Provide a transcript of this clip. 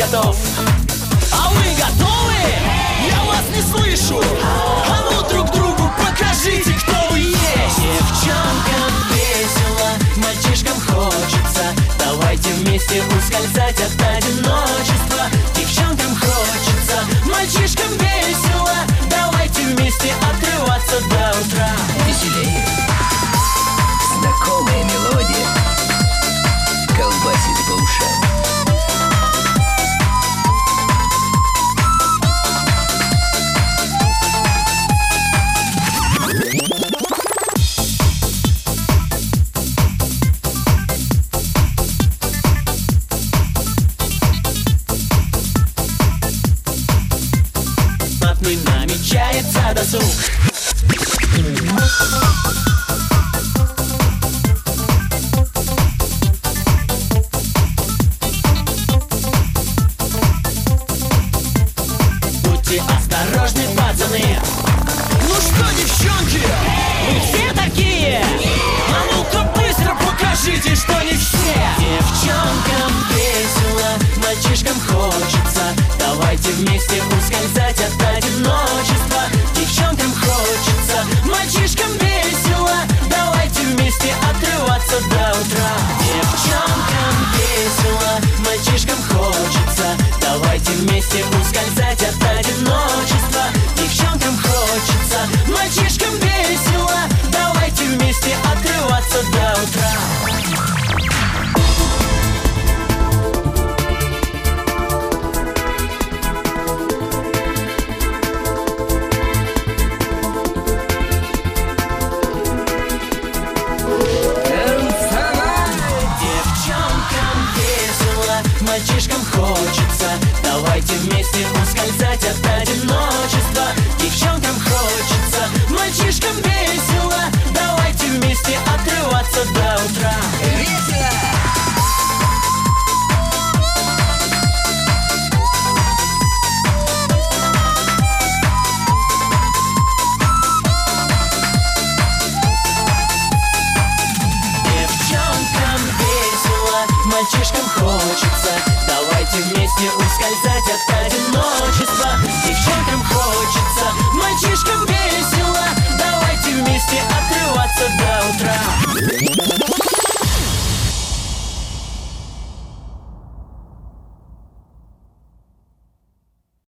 готов. А вы готовы? Я вас не слышу. А ну друг другу покажите, кто вы есть. Девчонкам весело, мальчишкам хочется. Давайте вместе ускользать от одиночества. Девчонкам хочется, мальчишкам весело. Давайте вместе отрываться до утра. Веселее. Знакомая мелодия колбасит по ушам. Намечается досуг. Будьте осторожны, пацаны. Ну что, девчонки, вы все такие? А ну-ка быстро покажите, что не все. Девчонкам весело, мальчишкам хочется. Давайте вместе ускользать от одиночества. Девчонкам хочется, мальчишкам весело. Давайте вместе отрываться до утра. Девчонкам весело, мальчишкам хочется. Давайте вместе ускользать от одиночества. Девчонкам хочется, мальчишкам весело. Давайте вместе отрываться до утра. Мальчишкам хочется, давайте вместе ускользать от одиночества. Девчонкам хочется, мальчишкам весело. Давайте вместе отрываться до утра. Весело! Мальчишкам хочется, давайте вместе ускользать от одиночества.